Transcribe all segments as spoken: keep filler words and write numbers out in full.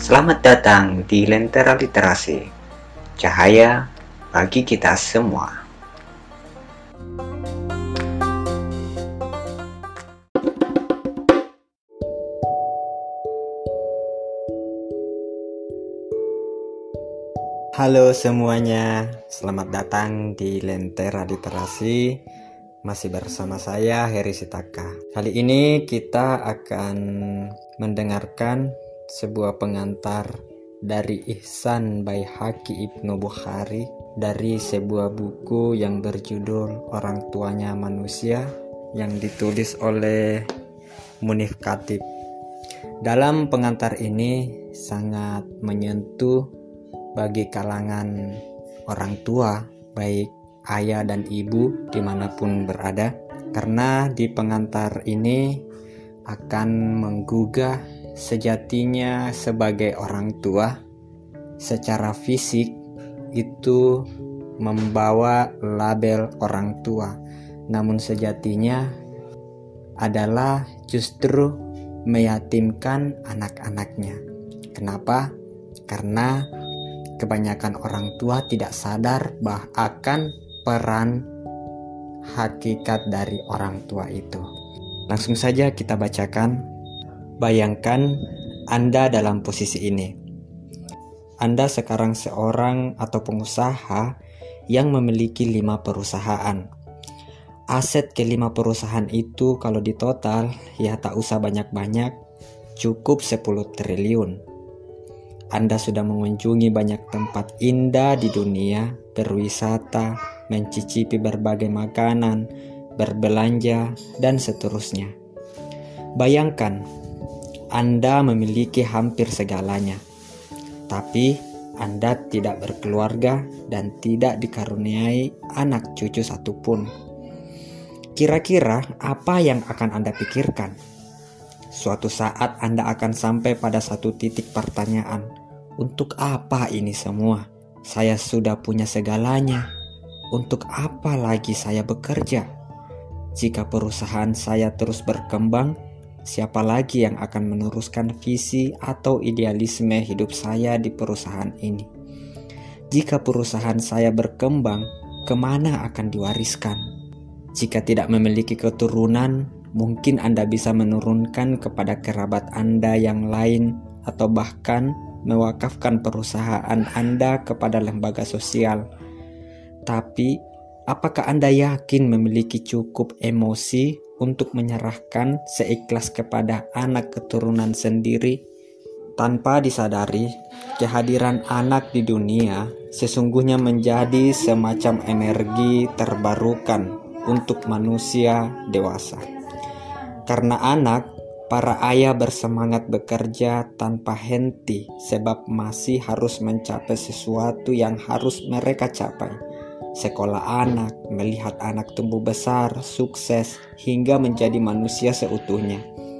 Selamat datang di Lentera Literasi, cahaya bagi kita semua. Halo semuanya, selamat datang di Lentera Literasi. Masih bersama saya Heri Sitaka. Kali ini kita akan mendengarkan sebuah pengantar dari Ihsan Baihaqi Ibnu Bukhari dari sebuah buku yang berjudul Orang Tuanya Manusia yang ditulis oleh Munif Khatib. Dalam pengantar ini sangat menyentuh bagi kalangan orang tua, baik ayah dan ibu dimanapun berada, karena di pengantar ini akan menggugah sejatinya sebagai orang tua secara fisik itu membawa label orang tua, namun sejatinya adalah justru meyatimkan anak-anaknya. Kenapa? Karena kebanyakan orang tua tidak sadar bahwa akan peran hakikat dari orang tua itu. Langsung saja kita bacakan. Bayangkan Anda dalam posisi ini. Anda sekarang seorang atau pengusaha yang memiliki lima perusahaan. Aset kelima perusahaan itu kalau ditotal ya tak usah banyak-banyak, cukup sepuluh triliun. Anda sudah mengunjungi banyak tempat indah di dunia, berwisata, mencicipi berbagai makanan, berbelanja, dan seterusnya. Bayangkan, Anda memiliki hampir segalanya, tapi Anda tidak berkeluarga dan tidak dikaruniai anak cucu satupun. Kira-kira apa yang akan Anda pikirkan? Suatu saat Anda akan sampai pada satu titik pertanyaan, untuk apa ini semua? Saya sudah punya segalanya. Untuk apa lagi saya bekerja? Jika perusahaan saya terus berkembang, siapa lagi yang akan meneruskan visi atau idealisme hidup saya di perusahaan ini? Jika perusahaan saya berkembang, kemana akan diwariskan? Jika tidak memiliki keturunan, mungkin Anda bisa menurunkan kepada kerabat Anda yang lain atau bahkan mewakafkan perusahaan Anda kepada lembaga sosial. Tapi, apakah Anda yakin memiliki cukup emosi untuk menyerahkan seikhlas kepada anak keturunan sendiri? Tanpa disadari, kehadiran anak di dunia sesungguhnya menjadi semacam energi terbarukan untuk manusia dewasa. Karena anak, para ayah bersemangat bekerja tanpa henti sebab masih harus mencapai sesuatu yang harus mereka capai. Sekolah anak, melihat anak tumbuh besar, sukses, hingga menjadi manusia seutuhnya.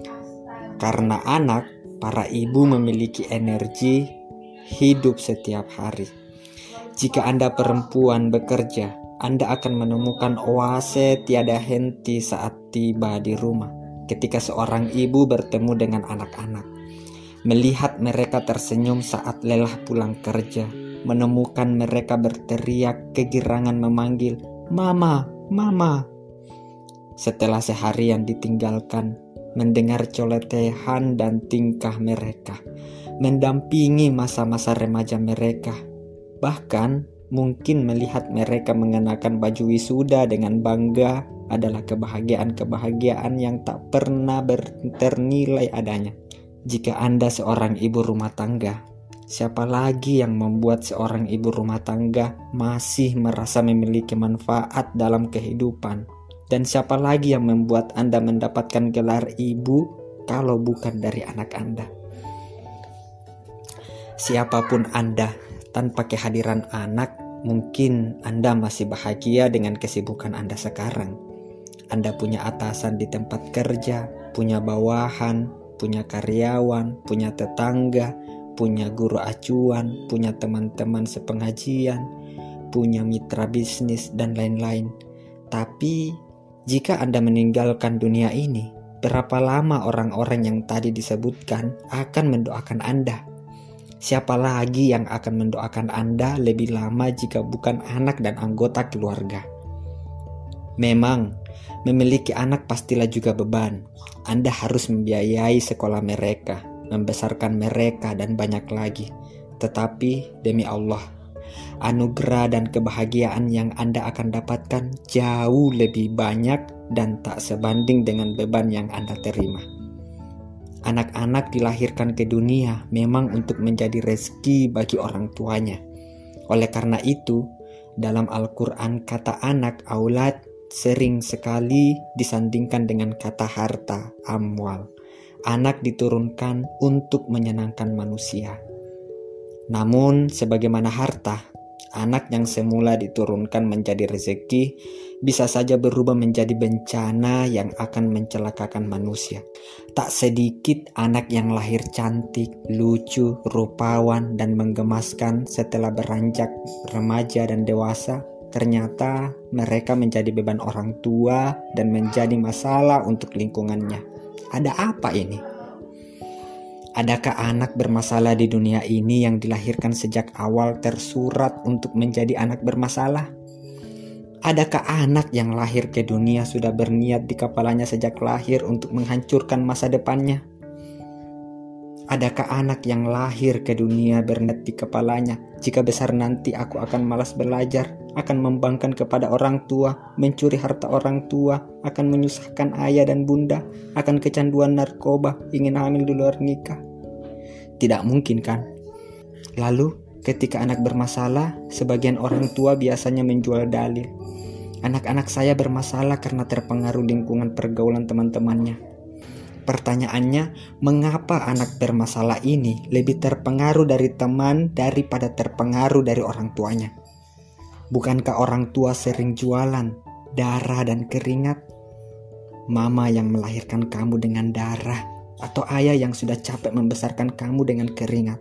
Karena anak, para ibu memiliki energi hidup setiap hari. Jika Anda perempuan bekerja, Anda akan menemukan oase tiada henti saat tiba di rumah. Ketika seorang ibu bertemu dengan anak-anak, melihat mereka tersenyum saat lelah pulang kerja, menemukan mereka berteriak kegirangan memanggil, "Mama, Mama." Setelah seharian ditinggalkan, mendengar coletehan dan tingkah mereka, mendampingi masa-masa remaja mereka, bahkan mungkin melihat mereka mengenakan baju wisuda dengan bangga adalah kebahagiaan-kebahagiaan yang tak pernah ternilai adanya. Jika Anda seorang ibu rumah tangga, siapa lagi yang membuat seorang ibu rumah tangga masih merasa memiliki manfaat dalam kehidupan? Dan siapa lagi yang membuat Anda mendapatkan gelar ibu kalau bukan dari anak Anda? Siapapun Anda, tanpa kehadiran anak, mungkin Anda masih bahagia dengan kesibukan Anda sekarang. Anda punya atasan di tempat kerja, punya bawahan, punya karyawan, punya tetangga, punya guru acuan, punya teman-teman sepengajian, punya mitra bisnis, dan lain-lain. Tapi, jika Anda meninggalkan dunia ini, berapa lama orang-orang yang tadi disebutkan akan mendoakan Anda? Siapa lagi yang akan mendoakan Anda lebih lama jika bukan anak dan anggota keluarga? Memang, memiliki anak pastilah juga beban. Anda harus membiayai sekolah mereka, membesarkan mereka, dan banyak lagi. Tetapi demi Allah, anugerah dan kebahagiaan yang Anda akan dapatkan jauh lebih banyak dan tak sebanding dengan beban yang Anda terima. Anak-anak dilahirkan ke dunia memang untuk menjadi rezeki bagi orang tuanya. Oleh karena itu, dalam Al-Quran kata anak aulad sering sekali disandingkan dengan kata harta amwal. Anak diturunkan untuk menyenangkan manusia. Namun sebagaimana harta, anak yang semula diturunkan menjadi rezeki bisa saja berubah menjadi bencana yang akan mencelakakan manusia. Tak sedikit anak yang lahir cantik, lucu, rupawan, dan menggemaskan setelah beranjak remaja dan dewasa, ternyata mereka menjadi beban orang tua dan menjadi masalah untuk lingkungannya. Ada apa ini? Adakah anak bermasalah di dunia ini yang dilahirkan sejak awal tersurat untuk menjadi anak bermasalah? Adakah anak yang lahir ke dunia sudah berniat di kepalanya sejak lahir untuk menghancurkan masa depannya? Adakah anak yang lahir ke dunia berniat di kepalanya, jika besar nanti aku akan malas belajar, akan membangkang kepada orang tua, mencuri harta orang tua, akan menyusahkan ayah dan bunda, akan kecanduan narkoba, ingin hamil di luar nikah? Tidak mungkin kan? Lalu ketika anak bermasalah, sebagian orang tua biasanya menjual dalil. Anak-anak saya bermasalah karena terpengaruh lingkungan pergaulan teman-temannya. Pertanyaannya, mengapa anak bermasalah ini lebih terpengaruh dari teman daripada terpengaruh dari orang tuanya? Bukankah orang tua sering jualan darah dan keringat? Mama yang melahirkan kamu dengan darah, atau ayah yang sudah capek membesarkan kamu dengan keringat?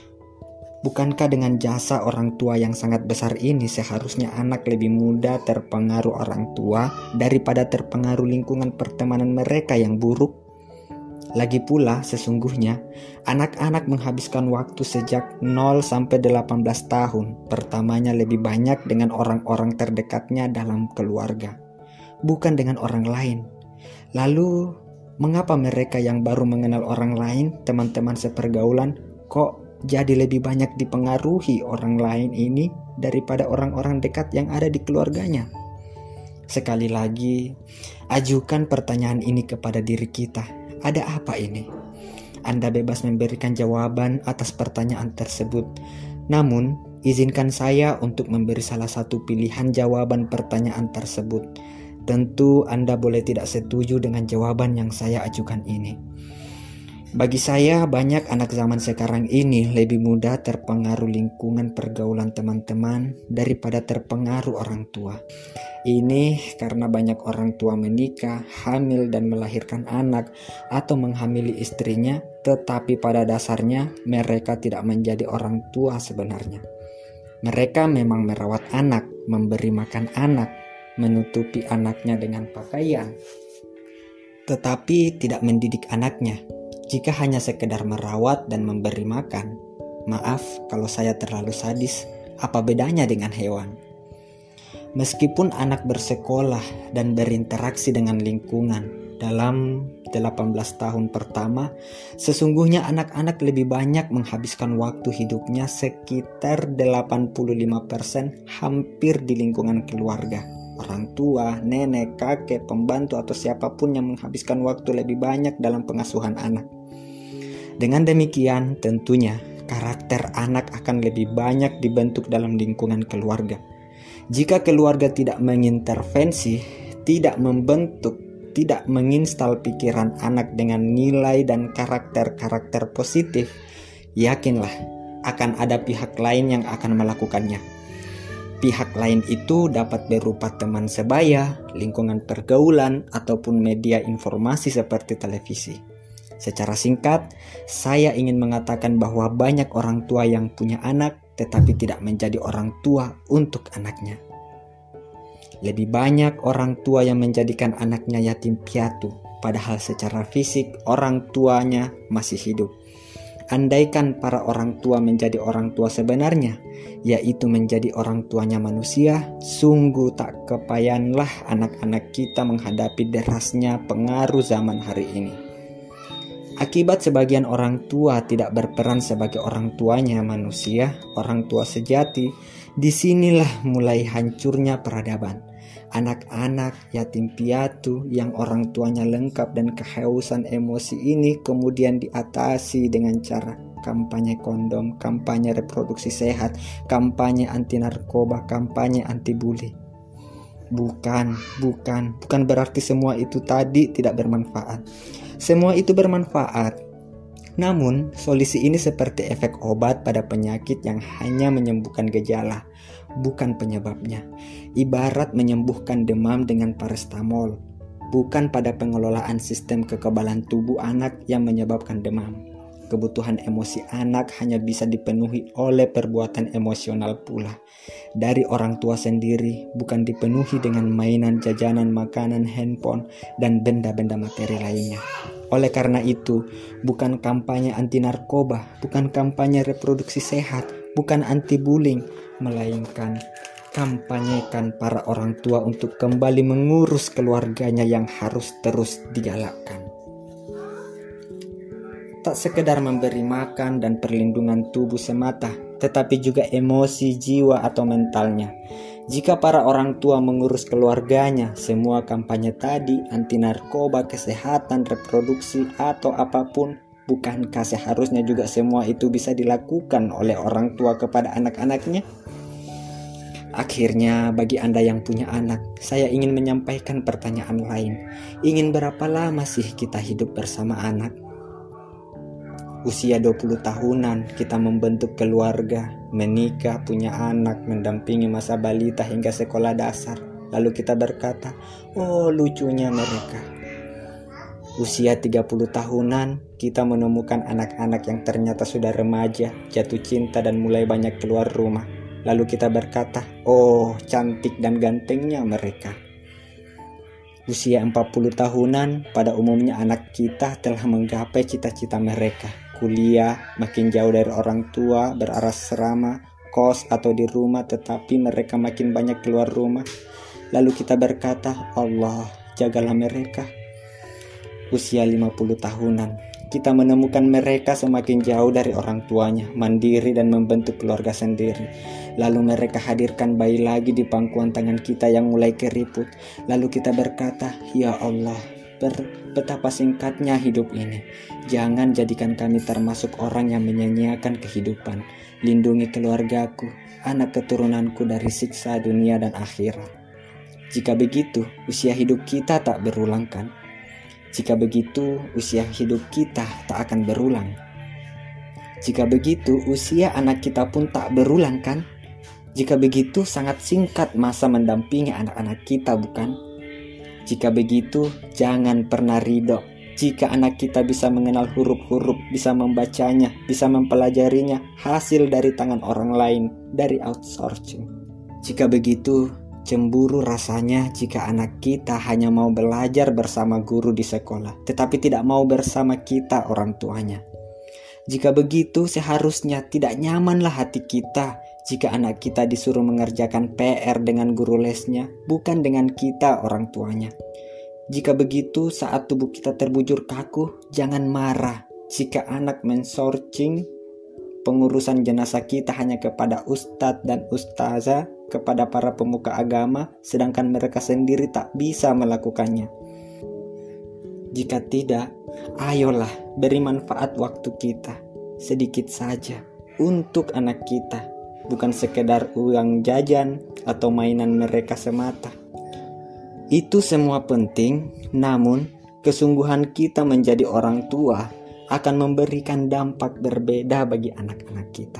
Bukankah dengan jasa orang tua yang sangat besar ini seharusnya anak lebih mudah terpengaruh orang tua daripada terpengaruh lingkungan pertemanan mereka yang buruk? Lagi pula sesungguhnya anak-anak menghabiskan waktu sejak nol sampai delapan belas tahun pertamanya lebih banyak dengan orang-orang terdekatnya dalam keluarga, bukan dengan orang lain. Lalu mengapa mereka yang baru mengenal orang lain, teman-teman sepergaulan, kok jadi lebih banyak dipengaruhi orang lain ini daripada orang-orang dekat yang ada di keluarganya? Sekali lagi, ajukan pertanyaan ini kepada diri kita. Ada apa ini? Anda bebas memberikan jawaban atas pertanyaan tersebut. Namun, izinkan saya untuk memberi salah satu pilihan jawaban pertanyaan tersebut. Tentu Anda boleh tidak setuju dengan jawaban yang saya ajukan ini. Bagi saya, banyak anak zaman sekarang ini lebih mudah terpengaruh lingkungan pergaulan teman-teman daripada terpengaruh orang tua. Ini karena banyak orang tua menikah, hamil dan melahirkan anak atau menghamili istrinya, tetapi pada dasarnya mereka tidak menjadi orang tua sebenarnya. Mereka memang merawat anak, memberi makan anak, menutupi anaknya dengan pakaian, tetapi tidak mendidik anaknya. Jika hanya sekedar merawat dan memberi makan, maaf kalau saya terlalu sadis, apa bedanya dengan hewan? Meskipun anak bersekolah dan berinteraksi dengan lingkungan dalam delapan belas tahun pertama, sesungguhnya anak-anak lebih banyak menghabiskan waktu hidupnya sekitar delapan puluh lima persen hampir di lingkungan keluarga. Orang tua, nenek, kakek, pembantu, atau siapapun yang menghabiskan waktu lebih banyak dalam pengasuhan anak. Dengan demikian, tentunya karakter anak akan lebih banyak dibentuk dalam lingkungan keluarga. Jika keluarga tidak mengintervensi, tidak membentuk, tidak menginstal pikiran anak dengan nilai dan karakter-karakter positif, yakinlah akan ada pihak lain yang akan melakukannya. Pihak lain itu dapat berupa teman sebaya, lingkungan pergaulan, ataupun media informasi seperti televisi. Secara singkat, saya ingin mengatakan bahwa banyak orang tua yang punya anak tetapi tidak menjadi orang tua untuk anaknya. Lebih banyak orang tua yang menjadikan anaknya yatim piatu, padahal secara fisik orang tuanya masih hidup. Andaikan para orang tua menjadi orang tua sebenarnya, yaitu menjadi orang tuanya manusia, sungguh tak kepayanlah anak-anak kita menghadapi derasnya pengaruh zaman hari ini. Akibat sebagian orang tua tidak berperan sebagai orang tuanya manusia, orang tua sejati, disinilah mulai hancurnya peradaban. Anak-anak yatim piatu yang orang tuanya lengkap dan kehausan emosi ini kemudian diatasi dengan cara kampanye kondom, kampanye reproduksi sehat, kampanye anti narkoba, kampanye anti bully. Bukan, bukan, bukan berarti semua itu tadi tidak bermanfaat. Semua itu bermanfaat. Namun, solusi ini seperti efek obat pada penyakit yang hanya menyembuhkan gejala, bukan penyebabnya. Ibarat menyembuhkan demam dengan paracetamol, bukan pada pengelolaan sistem kekebalan tubuh anak yang menyebabkan demam. Kebutuhan emosi anak hanya bisa dipenuhi oleh perbuatan emosional pula. Dari orang tua sendiri, bukan dipenuhi dengan mainan, jajanan, makanan, handphone, dan benda-benda materi lainnya. Oleh karena itu, bukan kampanye anti narkoba, bukan kampanye reproduksi sehat, bukan anti bullying, melainkan kampanyekan para orang tua untuk kembali mengurus keluarganya yang harus terus digalakkan. Tak sekedar memberi makan dan perlindungan tubuh semata, tetapi juga emosi, jiwa, atau mentalnya. Jika para orang tua mengurus keluarganya, semua kampanye tadi, anti narkoba, kesehatan, reproduksi, atau apapun, bukankah seharusnya juga semua itu bisa dilakukan oleh orang tua kepada anak-anaknya? Akhirnya, bagi Anda yang punya anak, saya ingin menyampaikan pertanyaan lain. Ingin berapa lama sih kita hidup bersama anak? Usia dua puluh tahunan kita membentuk keluarga, menikah, punya anak, mendampingi masa balita hingga sekolah dasar. Lalu kita berkata, oh lucunya mereka. Usia tiga puluh tahunan kita menemukan anak-anak yang ternyata sudah remaja, jatuh cinta dan mulai banyak keluar rumah. Lalu kita berkata, oh cantik dan gantengnya mereka. Usia empat puluh tahunan pada umumnya anak kita telah menggapai cita-cita mereka. Kuliah, makin jauh dari orang tua, berasrama, kos atau di rumah, tetapi mereka makin banyak keluar rumah. Lalu kita berkata, Allah, jagalah mereka. Usia lima puluh tahunan, kita menemukan mereka semakin jauh dari orang tuanya, mandiri dan membentuk keluarga sendiri. Lalu mereka hadirkan bayi lagi di pangkuan tangan kita yang mulai keriput. Lalu kita berkata, ya Allah, ber- betapa singkatnya hidup ini. Jangan jadikan kami termasuk orang yang menyia-nyiakan kehidupan. Lindungi keluargaku, anak keturunanku dari siksa dunia dan akhirat. Jika begitu, usia hidup kita tak berulang kan? Jika begitu, usia hidup kita tak akan berulang. Jika begitu, usia anak kita pun tak berulang kan? Jika begitu, sangat singkat masa mendampingi anak-anak kita, bukan? Jika begitu, jangan pernah ridho. Jika anak kita bisa mengenal huruf-huruf, bisa membacanya, bisa mempelajarinya, hasil dari tangan orang lain, dari outsourcing. Jika begitu, cemburu rasanya jika anak kita hanya mau belajar bersama guru di sekolah, tetapi tidak mau bersama kita orang tuanya. Jika begitu, seharusnya tidak nyamanlah hati kita jika anak kita disuruh mengerjakan P R dengan guru lesnya, bukan dengan kita orang tuanya. Jika begitu, saat tubuh kita terbujur kaku, jangan marah jika anak mensorcing pengurusan jenazah kita hanya kepada ustadz dan ustazah, kepada para pemuka agama, sedangkan mereka sendiri tak bisa melakukannya. Jika tidak, ayolah beri manfaat waktu kita sedikit saja untuk anak kita, bukan sekedar uang jajan atau mainan mereka semata. Itu semua penting, namun kesungguhan kita menjadi orang tua akan memberikan dampak berbeda bagi anak-anak kita.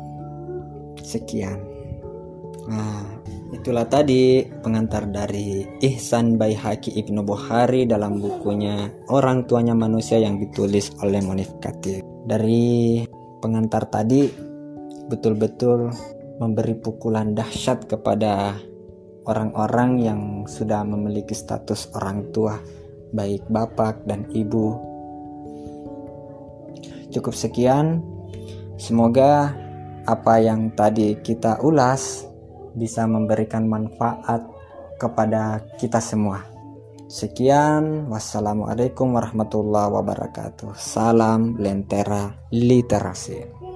Sekian. Nah, itulah tadi pengantar dari Ihsan Baihaqi Ibnu Bukhari dalam bukunya Orang Tuanya Manusia yang ditulis oleh Monif Khatib. Dari pengantar tadi betul-betul memberi pukulan dahsyat kepada orang-orang yang sudah memiliki status orang tua, baik bapak dan ibu. cukup sekian. Semoga apa yang tadi kita ulas bisa memberikan manfaat kepada kita semua. Sekian, wassalamualaikum warahmatullahi wabarakatuh. Salam Lentera Literasi.